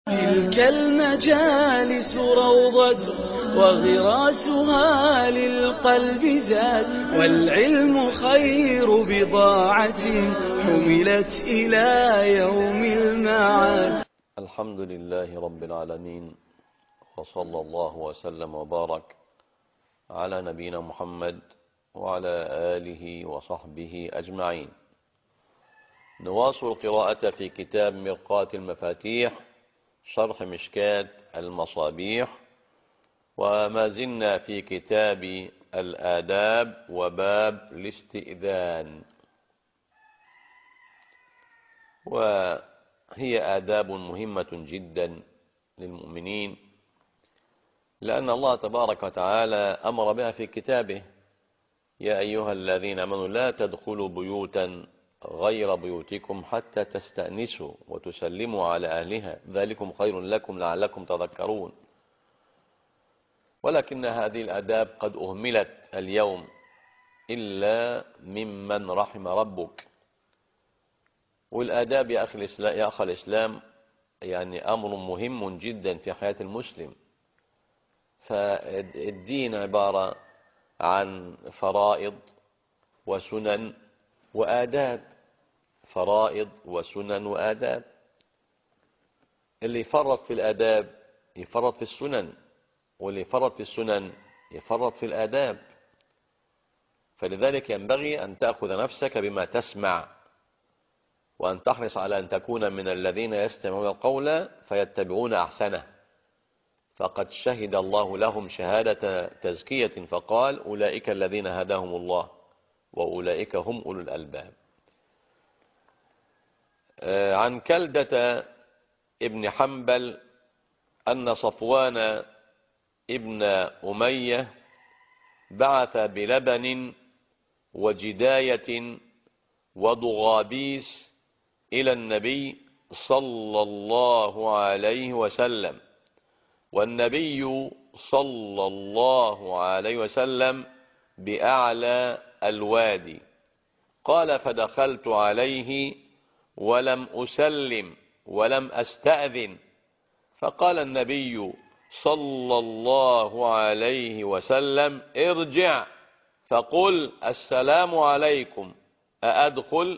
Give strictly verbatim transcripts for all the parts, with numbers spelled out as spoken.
تلك المجالس روضة وغراسها للقلب زاد، والعلم خير بضاعة حملت إلى يوم المعاد. الحمد لله رب العالمين، وصلى الله وسلم وبارك على نبينا محمد وعلى آله وصحبه أجمعين. نواصل القراءة في كتاب مرقاة المفاتيح شرح مشكاة المصابيح، وما زلنا في كتاب الآداب وباب الاستئذان، وهي آداب مهمة جدا للمؤمنين، لأن الله تبارك وتعالى أمر بها في كتابه: يا أيها الذين آمنوا لا تدخلوا بيوتا غير بيوتكم حتى تستأنسوا وتسلموا على أهلها ذلكم خير لكم لعلكم تذكرون. ولكن هذه الآداب قد أهملت اليوم إلا ممن رحم ربك. والآداب يا أخي الإسلام, يا أخي الإسلام يعني أمر مهم جدا في حياة المسلم. فالدين عبارة عن فرائض وسنن وآداب، فرائض وسنن وآداب. اللي يفرط في الآداب يفرط في السنن، واللي يفرط في السنن يفرط في الآداب. فلذلك ينبغي أن تأخذ نفسك بما تسمع، وأن تحرص على أن تكون من الذين يستمعون القول فيتبعون أحسنه. فقد شهد الله لهم شهادة تزكية فقال: أولئك الذين هداهم الله وأولئك هم أولو الألباب. عن كلدة ابن حنبل أن صفوان ابن أمية بعث بلبن وجداية وضغابيس إلى النبي صلى الله عليه وسلم، والنبي صلى الله عليه وسلم بأعلى الوادي. قال: فدخلت عليه ولم أسلم ولم أستأذن، فقال النبي صلى الله عليه وسلم: ارجع فقل السلام عليكم أأدخل؟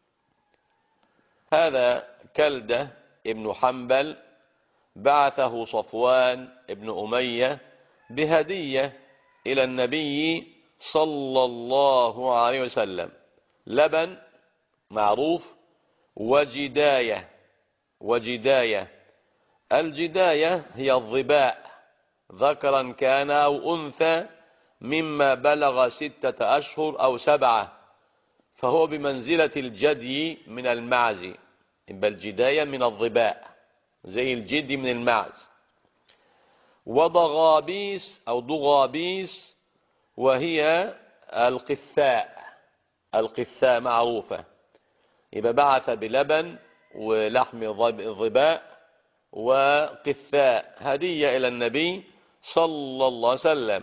هذا كلدة ابن حنبل بعثه صفوان ابن أمية بهدية إلى النبي صلى الله عليه وسلم: لبن معروف، وجداية. وجداية الجداية هي الظباء، ذكرا كان أو أنثى، مما بلغ ستة أشهر أو سبعة، فهو بمنزلة الجدي من المعز. يبقى الجداية من الظباء زي الجدي من المعز. وضغابيس أو ضغابيس وهي القثاء. القثاء معروفة. يبقى بعث بلبن ولحم الظباء وقثاء هدية إلى النبي صلى الله عليه وسلم.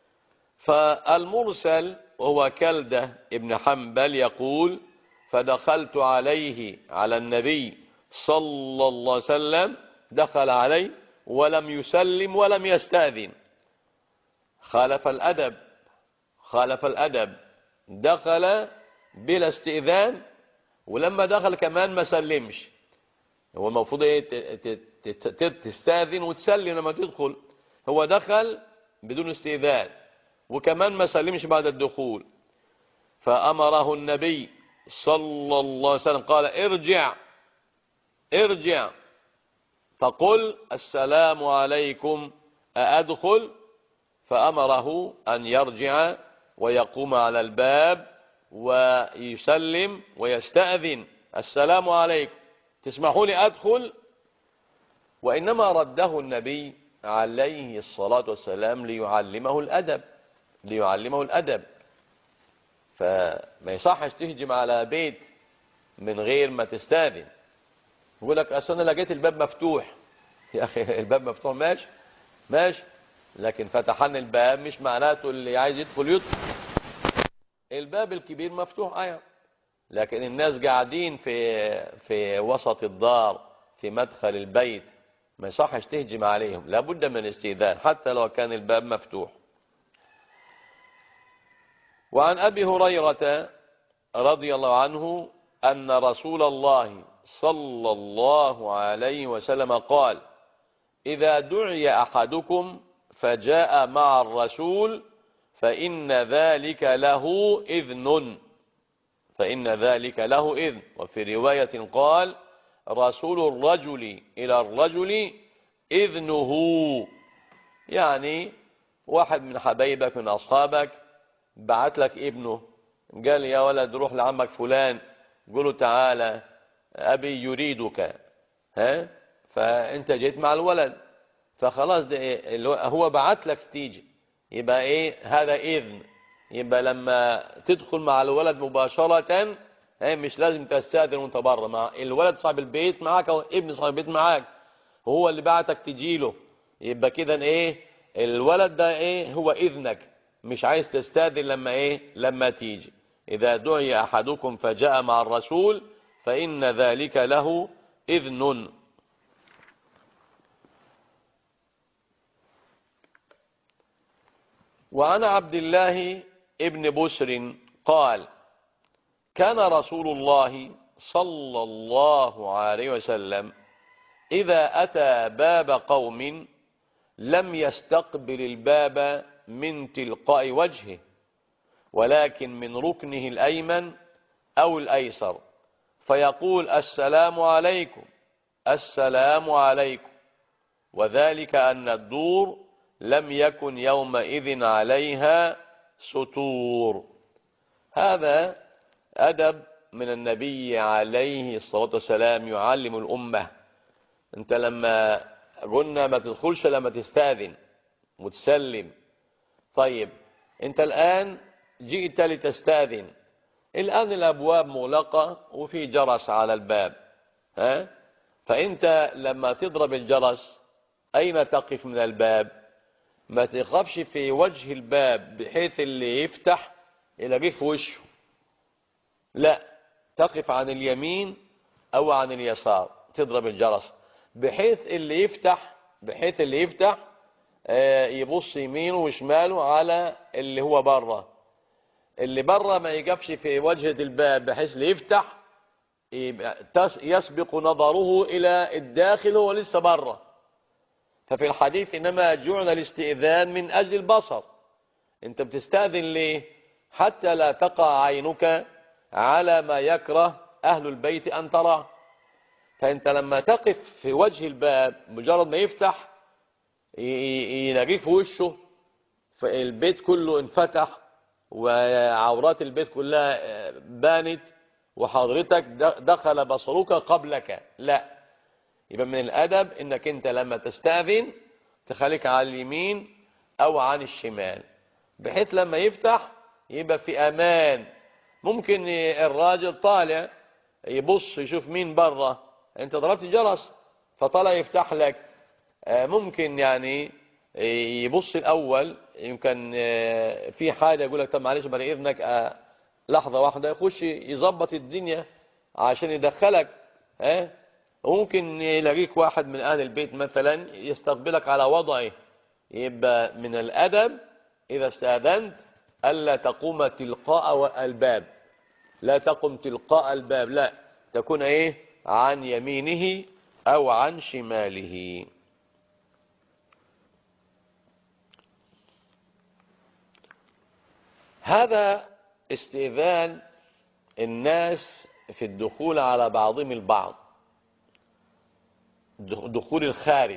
فالمرسل وهو كلدة ابن حنبل يقول: فدخلت عليه على النبي صلى الله عليه وسلم، دخل عليه ولم يسلم ولم يستأذن. خالف الأدب، خالف الأدب، دخل بلا استئذان، ولما دخل كمان ما سلمش. هو المفروض تستأذن وتسلم لما تدخل، هو دخل بدون استئذان وكمان ما سلمش بعد الدخول. فأمره النبي صلى الله عليه وسلم قال: ارجع ارجع فقل السلام عليكم أأدخل؟ فأمره أن يرجع ويقوم على الباب ويسلم ويستأذن: السلام عليكم، تسمحوا لي أدخل؟ وإنما رده النبي عليه الصلاة والسلام ليعلمه الأدب، ليعلمه الأدب. فما يصحش تهجم على بيت من غير ما تستأذن. يقول لك أصل أنا لقيت الباب مفتوح. يا أخي الباب مفتوح ماشي ماشي، لكن فتحان الباب مش معناته اللي عايز يدخل يدخل. الباب الكبير مفتوح أيضا، لكن الناس قاعدين في في وسط الدار في مدخل البيت ما يصحش تهجم عليهم، لابد من الاستئذان حتى لو كان الباب مفتوح. وعن أبي هريرة رضي الله عنه أن رسول الله صلى الله عليه وسلم قال: إذا دعي أحدكم فجاء مع الرسول فإن ذلك له إذن فإن ذلك له إذن وفي رواية قال: رسول الرجل إلى الرجل إذنه. يعني واحد من حبايبك من أصحابك بعت لك ابنه، قال: يا ولد روح لعمك فلان قوله تعالى أبي يريدك، ها؟ فأنت جيت مع الولد، فخلاص ده إيه؟ هو بعت لك تيجي، يبقى إيه هذا إذن. يبقى لما تدخل مع الولد مباشرة مش لازم تستأذن وانت بره، مع الولد صاحب البيت معاك او ابن صاحب البيت معاك، هو اللي بعتك تجيله، يبقى كده ايه الولد ده ايه هو اذنك، مش عايز تستأذن لما ايه لما تيجي. اذا دعي احدكم فجاء مع الرسول فإن ذلك له إذن. وعن عبد الله ابن بسر قال: كان رسول الله صلى الله عليه وسلم إذا أتى باب قوم لم يستقبل الباب من تلقاء وجهه، ولكن من ركنه الأيمن أو الأيسر، فيقول: السلام عليكم السلام عليكم، وذلك أن الدور لم يكن يومئذ عليها ستور. هذا أدب من النبي عليه الصلاة والسلام يعلم الأمة. أنت لما قلنا ما تدخلش لما تستأذن وتسلم، طيب أنت الآن جئت لتستأذن، الآن الأبواب مغلقة وفي جرس على الباب، ها؟ فأنت لما تضرب الجرس أين تقف من الباب؟ ما تقفش في وجه الباب بحيث اللي يفتح يلاقيه في وشه، لا، تقف عن اليمين أو عن اليسار، تضرب الجرس بحيث اللي يفتح بحيث اللي يفتح يبص يمينه وشماله على اللي هو بره، اللي بره ما يقفش في وجهة الباب بحيث اللي يفتح يسبق نظره إلى الداخل هو لسه بره. ففي الحديث إنما جعل الاستئذان من أجل البصر. أنت بتستأذن ليه؟ حتى لا تقع عينك على ما يكره أهل البيت أن تراه. فأنت لما تقف في وجه الباب مجرد ما يفتح يلاقيك في وشه، فالبيت كله انفتح وعورات البيت كلها بانت وحضرتك دخل بصرك قبلك، لا. يبقى من الأدب إنك أنت لما تستأذن تخليك على اليمين أو عن الشمال بحيث لما يفتح يبقى في أمان. ممكن الراجل طالع يبص يشوف مين بره، أنت ضربت جرس فطلع يفتح لك، ممكن يعني يبص الأول، يمكن في حاجة يقول لك طب معلش بعد إذنك لحظة واحدة، يخش يظبط الدنيا عشان يدخلك، ها؟ وممكن يلاقيك واحد من أهل البيت مثلا يستقبلك على وضعه. يبقى من الأدب إذا استأذنت ألا تقوم تلقاء الباب، لا تقم تلقاء الباب، لا، تكون إيه عن يمينه أو عن شماله. هذا استئذان الناس في الدخول على بعضهم البعض، دخول الخارج،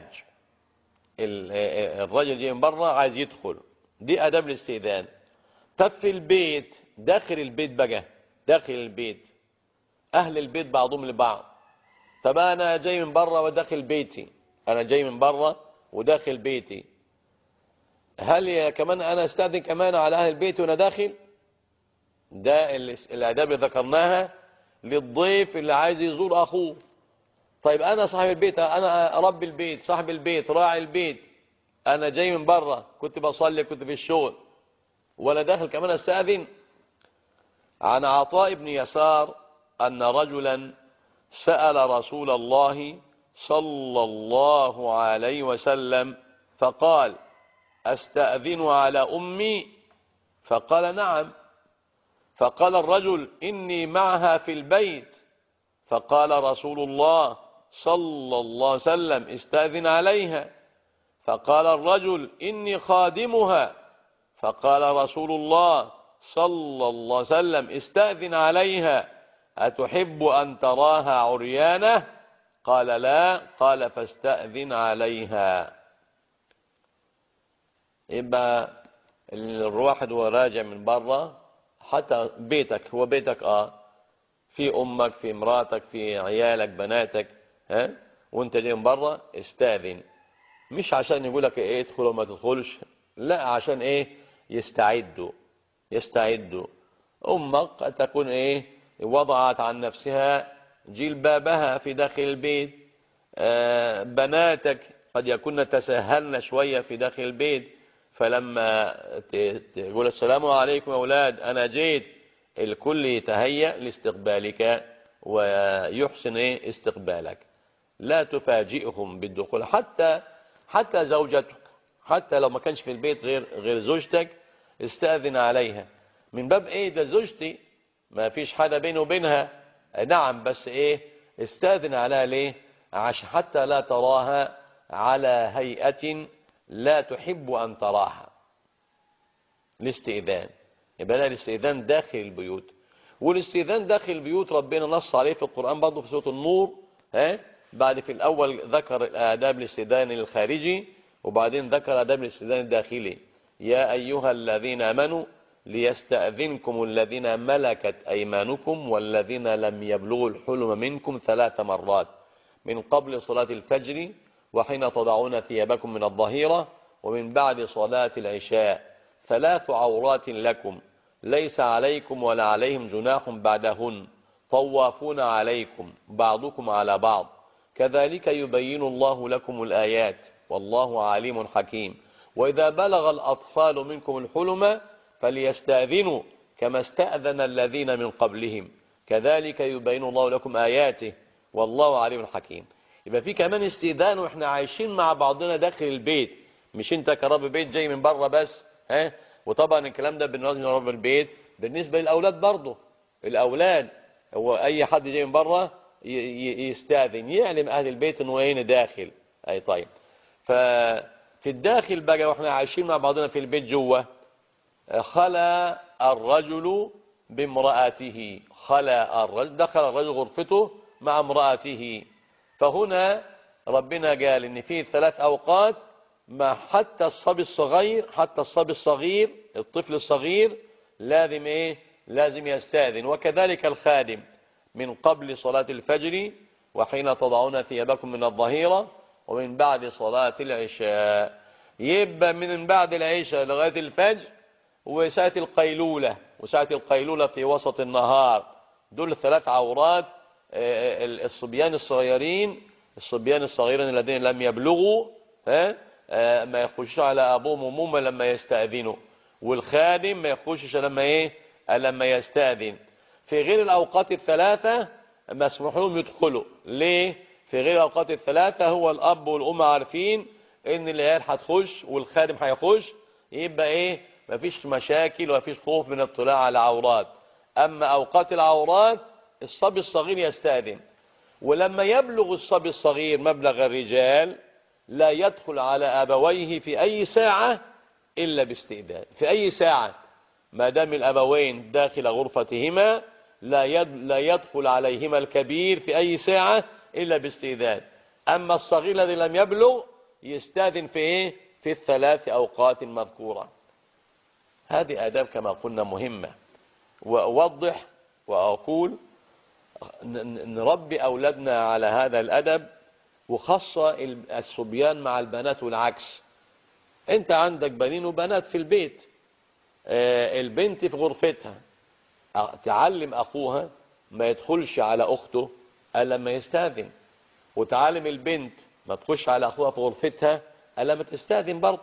الرجل جاي من بره عايز يدخل، دي اداب الاستئذان. طب في البيت، داخل البيت بقى، داخل البيت اهل البيت بعضهم لبعض، طب انا جاي من بره وداخل بيتي، انا جاي من بره وداخل بيتي، هل كمان انا استاذن كمان على اهل البيت وانا داخل؟ ده الاداب اللي ذكرناها للضيف اللي عايز يزور اخوه. طيب انا صاحب البيت، انا رب البيت، صاحب البيت، راعي البيت، انا جاي من بره، كنت بصلي، كنت في الشغل، ولا داخل كمان استاذن؟ عن عطاء بن يسار ان رجلا سأل رسول الله صلى الله عليه وسلم فقال: أستأذن على أمي؟ فقال: نعم. فقال الرجل: إني معها في البيت. فقال رسول الله صلى الله عليه وسلم: استأذن عليها. فقال الرجل: إني خادمها. فقال رسول الله صلى الله عليه وسلم: استأذن عليها. أتحب أن تراها عريانة؟ قال: لا. قال: فاستأذن عليها. يبقى الواحد هو راجع من بره، حتى بيتك، هو بيتك اه في امك، في امراتك، في عيالك، بناتك، ها، وانت جاي من بره استأذن. مش عشان يقولك ايه ادخل وما تدخلش، لا، عشان ايه؟ يستعدوا يستعدوا. امك قد تكون ايه وضعت عن نفسها جلبابها في داخل البيت، آه بناتك قد يكون تساهلن شوية في داخل البيت، فلما تقول السلام عليكم يا أولاد أنا جيت، الكل يتهيأ لاستقبالك ويحسن إيه استقبالك. لا تفاجئهم بالدخول، حتى حتى زوجتك، حتى لو ما كانش في البيت غير غير زوجتك استأذن عليها. من باب إيه؟ ده زوجتي، ما فيش حاجة بينه وبينها. نعم، بس إيه؟ استأذن عليها ليه؟ عشان حتى لا تراها على هيئة لا تحب أن تراها. الاستئذان يبقى الاستئذان داخل البيوت، والاستئذان داخل البيوت ربنا نص عليه في القرآن برضه في سورة النور. ها، بعد في الأول ذكر الآداب الاستئذان الخارجي، وبعدين ذكر آداب الاستئذان الداخلي. يا أيها الذين آمنوا ليستأذنكم الذين ملكت أيمانكم والذين لم يبلغوا الحلم منكم ثلاث مرات من قبل صلاة الفجر وحين تضعون ثيابكم من الظهيرة ومن بعد صلاة العشاء، ثلاث عورات لكم ليس عليكم ولا عليهم جناح بعدهن، طوافون عليكم بعضكم على بعض، كذلك يبين الله لكم الآيات والله عليم حكيم. وإذا بلغ الأطفال منكم الحلم فليستأذنوا كما استأذن الذين من قبلهم، كذلك يبين الله لكم آياته والله عليم حكيم. يبقى في كمان استئذان واحنا عايشين مع بعضنا داخل البيت، مش انت كرب بيت جاي من بره بس. ها، وطبعا الكلام ده بالنسبه لرب البيت، بالنسبه للاولاد برضه. الاولاد هو اي حد جاي من بره يستأذن، يعلم اهل البيت انه هنا داخل. اي طيب، ففي الداخل بقى واحنا عايشين مع بعضنا في البيت جوه، خلى الرجل بامرأته، خلى الرجل، دخل الرجل غرفته مع امرأته. فهنا ربنا قال ان فيه ثلاث اوقات ما حتى الصبي الصغير، حتى الصبي الصغير الطفل الصغير لازم ايه؟ لازم يستأذن. وكذلك الخادم من قبل صلاة الفجر وحين تضعون ثيابكم من الظهيرة ومن بعد صلاة العشاء. يبقى من بعد العشاء لغاية الفجر وساعة القيلولة، وساعة القيلولة في وسط النهار، دول ثلاث عورات. الصبيان الصغيرين، الصبيان الصغيرين الذين لم يبلغوا، ها، ما يخشوا على ابوهم وامهم لما يستأذنوا، والخادم ما يخشش لما ايه؟ لما يستأذن. في غير الاوقات الثلاثه مسموح لهم يدخلوا. ليه؟ في غير الاوقات الثلاثه هو الاب والام عارفين ان العيال هتخش والخادم هيخش، يبقى ايه؟ مفيش مشاكل ومفيش خوف من الاطلاع على عورات. اما اوقات العورات الصبي الصغير يستأذن، ولما يبلغ الصبي الصغير مبلغ الرجال لا يدخل على أبويه في أي ساعة إلا باستئذان. في أي ساعة ما دام الأبوين داخل غرفتهما لا لا يدخل عليهما الكبير في أي ساعة إلا باستئذان. أما الصغير الذي لم يبلغ يستأذن في إيه؟ في الثلاث أوقات المذكورة. هذه آداب كما قلنا مهمة. وأوضح وأقول نربي أولادنا على هذا الأدب، وخاصة الصبيان مع البنات والعكس. أنت عندك بنين وبنات في البيت، البنت في غرفتها تعلم أخوها ما يدخلش على أخته إلا لما يستأذن، وتعلم البنت ما تخش على أخوها في غرفتها إلا لما تستأذن برضه.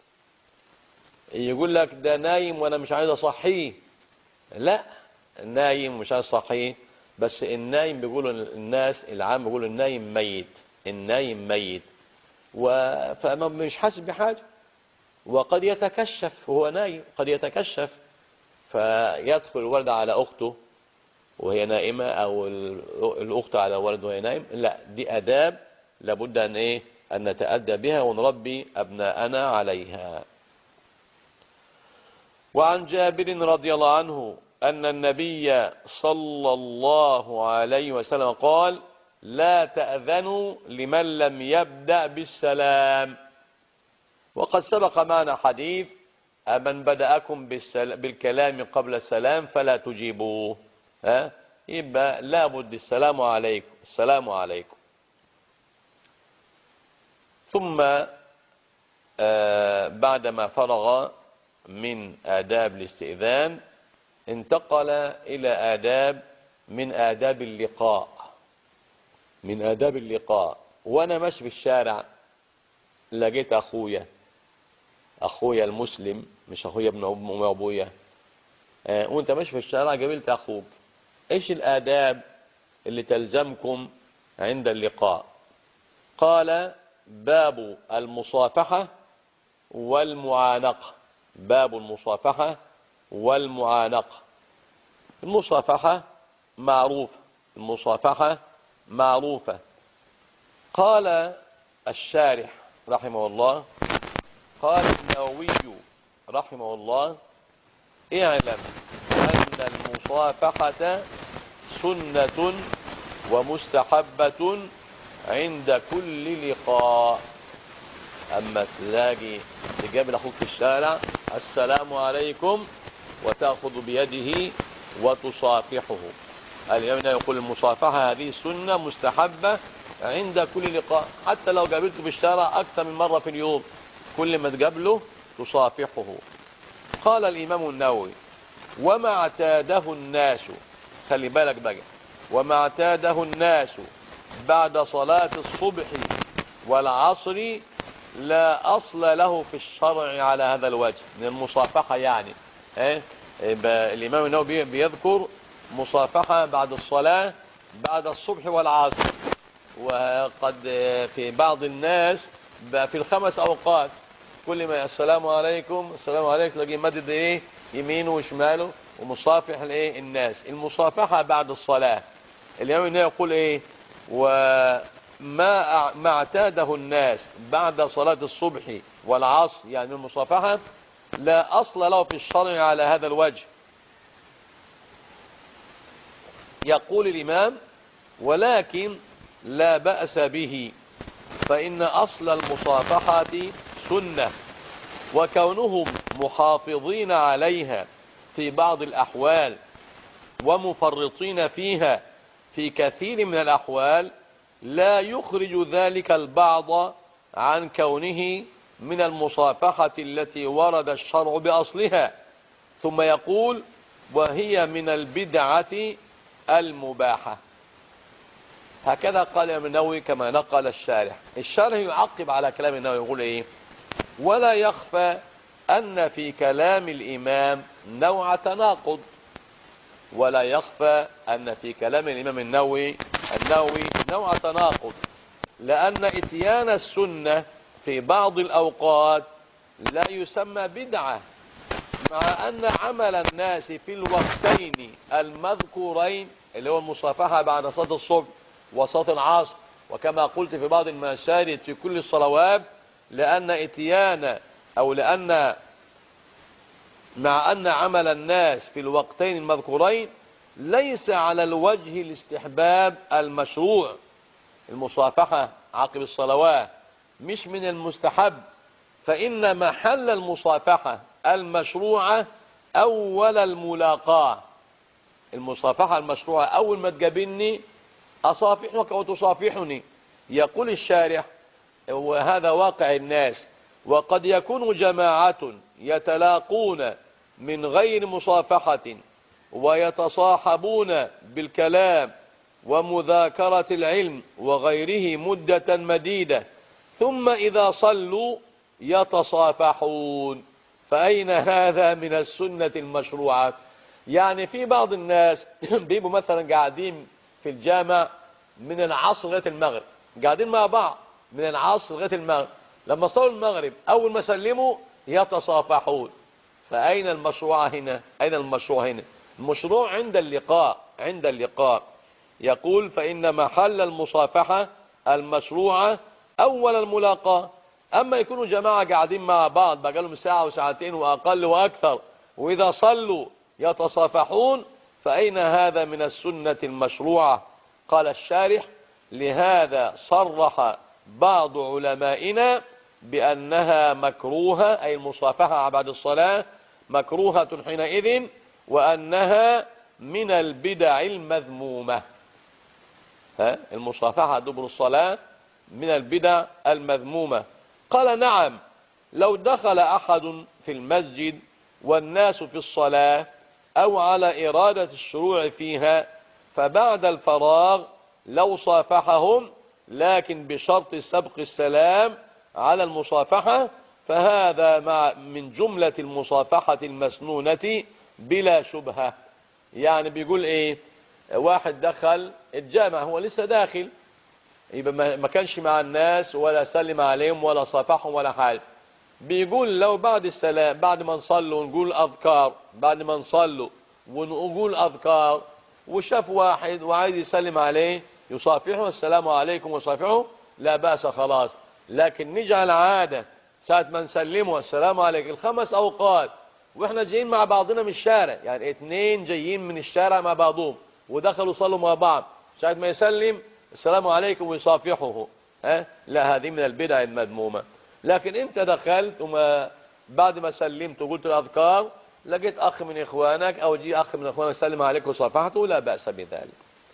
يقول لك ده نايم وأنا مش عايز أصحيه، لا، نايم ومش عايز أصحيه، بس النايم بيقولوا الناس العام بيقولوا النايم ميت. النايم ميت، فمش حاسس بحاجة، وقد يتكشف وهو نايم، قد يتكشف فيدخل الولد على أخته وهي نائمة، أو الأخت على ولد وهي نائم. لا، دي أداب لابد أن إيه أن نتأدى بها ونربي أبناءنا عليها. وعن جابر رضي الله عنه أن النبي صلى الله عليه وسلم قال: لا تأذنوا لمن لم يبدأ بالسلام. وقد سبق معنا حديث: من بدأكم بالكلام قبل السلام فلا تجيبوه. ها، يبقى لابد السلام عليكم، السلام عليكم. ثم آه بعدما فرغ من آداب الاستئذان انتقل إلى آداب من آداب اللقاء، من آداب اللقاء. وأنا ماشي في الشارع لقيت أخويا، أخويا المسلم، مش أخويا ابن أم أبويا، آه وأنت ماشي في الشارع قابلت أخوك، إيش الآداب اللي تلزمكم عند اللقاء؟ قال: باب المصافحة والمعانقة. باب المصافحة والمعانقة. المصافحة معروفة، المصافحة معروفة. قال الشارح رحمه الله، قال النووي رحمه الله: اعلم أن المصافحة سنة ومستحبة عند كل لقاء. أما تلاقي تقابل أخوك في الشارع السلام عليكم وتأخذ بيده وتصافحه. اليوم يقول المصافحة هذه سنة مستحبة عند كل لقاء، حتى لو قابلته في الشارع أكثر من مرة في اليوم، كل ما تقابله تصافحه. قال الإمام النووي: وما اعتاده الناس، خلي بالك بقى، وما اعتاده الناس بعد صلاة الصبح والعصر لا أصل له في الشرع على هذا الوجه من المصافحة. يعني إيه؟ الإمام النووي بيذكر مصافحة بعد الصلاة بعد الصبح والعصر، وقد في بعض الناس في الخمس أوقات كل ما السلام عليكم السلام عليكم تلاقيه مدد إيه يمينه وشماله ومصافح الايه الناس. المصافحة بعد الصلاة الإمام النووي يقول إيه: وما ما اعتاده الناس بعد صلاة الصبح والعصر، يعني المصافحة لا أصل له في الشرع على هذا الوجه. يقول الإمام: ولكن لا بأس به، فإن أصل المصافحة سنة، وكونهم محافظين عليها في بعض الأحوال ومفرطين فيها في كثير من الأحوال لا يخرج ذلك البعض عن كونه من المصافحة التي ورد الشرع بأصلها. ثم يقول: وهي من البدعة المباحة. هكذا قال الإمام النووي كما نقل الشارح. الشارح يعقب على كلام النووي يقول إيه: ولا يخفى أن في كلام الإمام نوع تناقض. ولا يخفى أن في كلام الإمام النووي النووي نوع تناقض، لأن إتيان السنة في بعض الأوقات لا يسمى بدعة، مع أن عمل الناس في الوقتين المذكورين اللي هو المصافحة بعد صلاة الصبح وصلاة العصر، وكما قلت في بعض المشاهد في كل الصلوات، لأن إتيان أو لأن مع أن عمل الناس في الوقتين المذكورين ليس على الوجه الاستحباب المشروع. المصافحة عقب الصلوات مش من المستحب، فإن محل المصافحة المشروعة أول الملاقاة. المصافحة المشروعة أول ما تقابلني أصافحك وتصافحني. يقول الشارح: وهذا واقع الناس، وقد يكون جماعة يتلاقون من غير مصافحة ويتصاحبون بالكلام ومذاكرة العلم وغيره مدة مديدة، ثم إذا صلوا يتصافحون، فأين هذا من السنة المشروعة؟ يعني في بعض الناس بيبقوا مثلا قاعدين في الجامع من العصر لغاية المغرب قاعدين مع بعض من العصر لغاية المغرب، لما صلوا المغرب أول ما سلموا يتصافحون. فأين المشروع هنا؟ أين المشروع هنا؟ المشروع عند اللقاء، عند اللقاء يقول فإن محل المصافحة المشروعة أول الملاقاة. أما يكونوا جماعة قاعدين مع بعض بقالهم ساعة وساعتين وأقل وأكثر، وإذا صلوا يتصافحون، فأين هذا من السنة المشروعة؟ قال الشارح لهذا صرح بعض علمائنا بأنها مكروهة، أي المصافحة بعد الصلاة مكروهة حينئذ، وأنها من البدع المذمومة. ها المصافحة دبر الصلاة من البدع المذمومة. قال نعم، لو دخل أحد في المسجد والناس في الصلاة أو على إرادة الشروع فيها، فبعد الفراغ لو صافحهم لكن بشرط سبق السلام على المصافحة، فهذا مع من جملة المصافحة المسنونة بلا شبهة. يعني بيقول ايه؟ واحد دخل الجامع، هو لسه داخل، يبقى ما كانش مع الناس ولا سلم عليهم ولا صافحهم ولا حاجة. بيقول لو بعد السلام، بعد ما نصلوا ونقول أذكار، بعد ما نصلوا ونقول أذكار وشاف واحد وعايز يسلم عليه يصافحه السلام عليكم وصافحه، لا بأس خلاص. لكن نجعل عادة ساعة ما نسلمه السلام عليكم الخمس أوقات واحنا جايين مع بعضنا من الشارع، يعني اتنين جايين من الشارع مع بعضهم ودخلوا صلوا مع بعض، ساعة ما يسلم السلام عليكم ويصافحه، ها لا، هذه من البدع المذمومة. لكن انت دخلت وما بعد ما سلمت وقلت الأذكار لقيت أخ من إخوانك أو جي أخ من إخوانك سلم عليك وصافحته، لا بأس بذلك.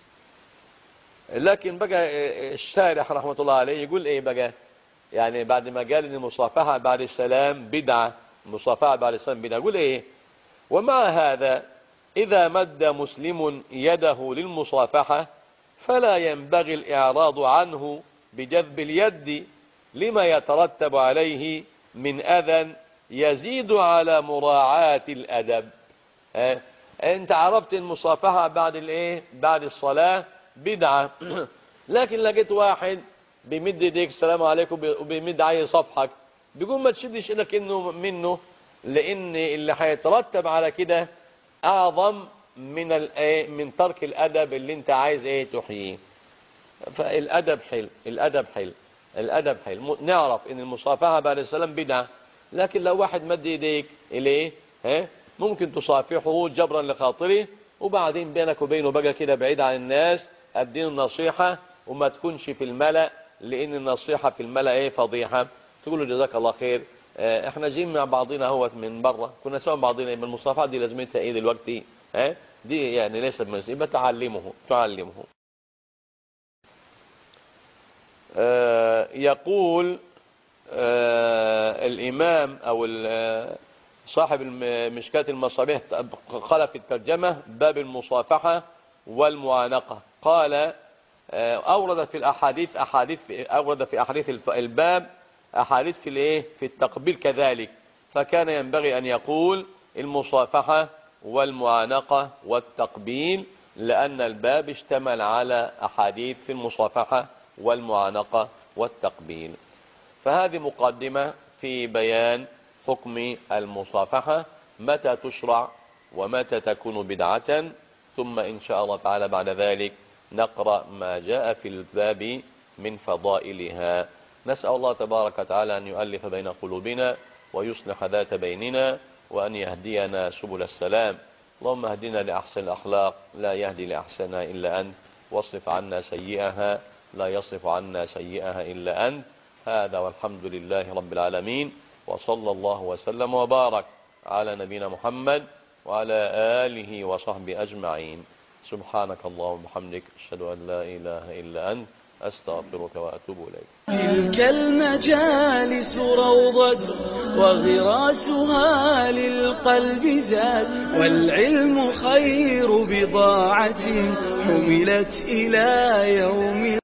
لكن بقى الشارح رحمة الله عليه يقول ايه بقى؟ يعني بعد ما قال ان المصافحة بعد السلام بدعة، المصافحة بعد السلام بدعة، يقول ايه؟ ومع هذا إذا مد مسلم يده للمصافحة فلا ينبغي الإعراض عنه بجذب اليد لما يترتب عليه من أذى يزيد على مراعاة الأدب. اه؟ انت عرفت المصافحة بعد الايه؟ بعد الصلاة بدعة، لكن لقيت واحد بيمد يديك السلام عليكم وبيمد عايز صفحك، بيقول ما تشدش ايدك انه منه، لان اللي هيترتب على كده اعظم من الايه؟ من ترك الادب اللي انت عايز ايه تحييه. فالادب حلو، الادب حلو، الادب حلو. نعرف ان المصافحه بعد السلام بدعه، لكن لو واحد مد يديك اليه ها ممكن تصافحه جبرا لخاطره، وبعدين بينك وبينه بقى كده بعيد عن الناس، اديله النصيحه وما تكونش في الملأ، لان النصيحه في الملأ ايه؟ فضيحه. تقول له جزاك الله خير، اه احنا جايين مع بعضنا اهوت من بره، كنا سوا بعضنا، من المصافحه دي لازمتها ايه دلوقتي؟ ها دي يعني ليست من يبقى تعلمه تعلمه. اه يقول اه الامام او صاحب مشكاة المصابيح قال في الترجمة باب المصافحة والمعانقة، قال أورد في الأحاديث أحاديث أورد في أحاديث الباب أحاديث في الإيه؟ في التقبيل كذلك، فكان ينبغي أن يقول المصافحة والمعانقة والتقبيل، لأن الباب اشتمل على أحاديث في المصافحة والمعانقة والتقبيل. فهذه مقدمة في بيان حكم المصافحة، متى تشرع ومتى تكون بدعة، ثم إن شاء الله تعالى بعد ذلك نقرأ ما جاء في الباب من فضائلها. نسأل الله تبارك وتعالى أن يؤلف بين قلوبنا ويصلح ذات بيننا وأن يهدينا سبل السلام. اللهم اهدنا لأحسن الأخلاق لا يهدي لأحسنها إلا أنت، واصرف عنا سيئها لا يصرف عنا سيئها إلا أنت. هذا والحمد لله رب العالمين، وصلى الله وسلم وبارك على نبينا محمد وعلى آله وصحبه أجمعين. سبحانك اللهم وبحمدك، أشهد أن لا إله إلا أنت، أستغفرك وأتوب إليك. تلك المجالس روضة وغراسها للقلب زاد، والعلم خير بضاعة حملت إلى يوم